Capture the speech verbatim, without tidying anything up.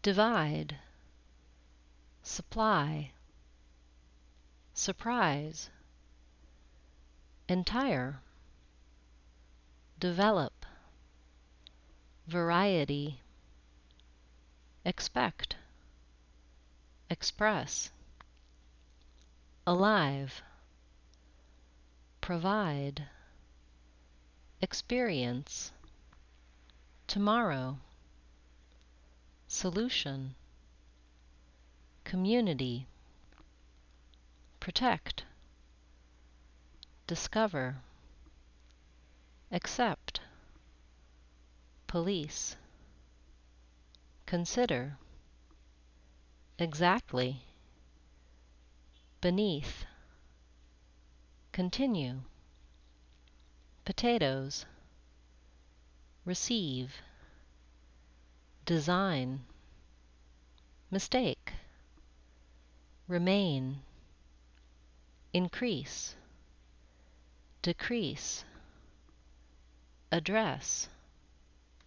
divide, supply, surprise, entire, develop, variety, expect, express, alive, provide, experience, tomorrow, solution, community, protect, discover, accept, police, consider, exactly, beneath, continue, potatoes, receive, design, mistake, remain, increase, decrease, address,